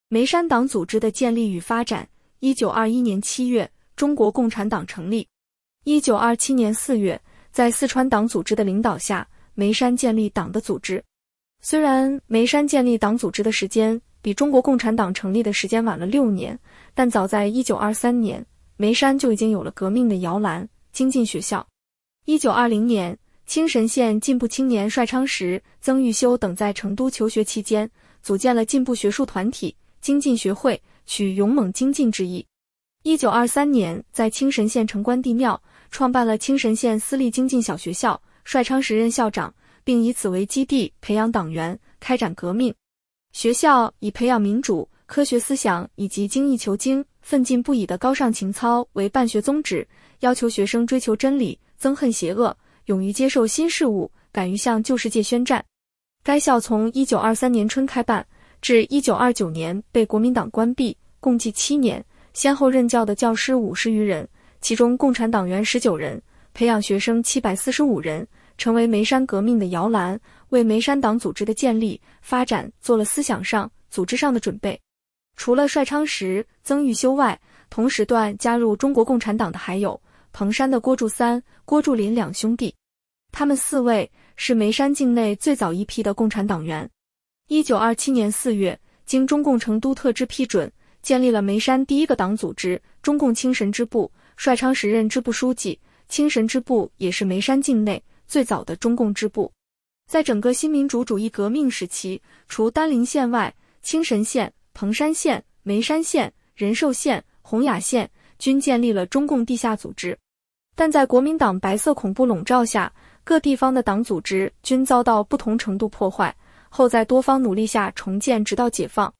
梅山党组织的建立与发展。1921年7月，中国共产党成立。1927年4月，在四川党组织的领导下，梅山建立党的组织。虽然梅山建立党组织的时间比中国共产党成立的时间晚了6年，但早在1923年，梅山就已经有了革命的摇篮——精进学校。1920年，青神县进步青年帅昌实、曾玉修等在成都求学期间，组建了进步学术团体精进学会，取勇猛精进之意。1923年，在青神县城关帝庙创办了青神县私立精进小学校，帅昌实任校长，并以此为基地培养党员，开展革命。学校以培养民主、科学思想以及精益求精、奋进不已的高尚情操为办学宗旨，要求学生追求真理，憎恨邪恶，勇于接受新事物，敢于向旧世界宣战。该校从1923年春开办，至1929年被国民党关闭，共计7年，先后任教的教师50余人，其中共产党员19人，培养学生745人，成为梅山革命的摇篮，为梅山党组织的建立、发展做了思想上、组织上的准备。除了帅昌实、曾玉修外，同时段加入中国共产党的还有彭山的郭柱三、郭柱林两兄弟，他们4位是梅山境内最早一批的共产党员。1927年4月，经中共成都特支批准，建立了梅山第一个党组织——中共青神支部，帅昌实任支部书记。青神支部也是梅山境内最早的中共支部。在整个新民主主义革命时期，除丹陵县外，青神县、彭山县、梅山县、仁寿县、洪雅县均建立了中共地下组织。但在国民党白色恐怖笼罩下，各地方的党组织均遭到不同程度破坏，后在多方努力下重建直到解放。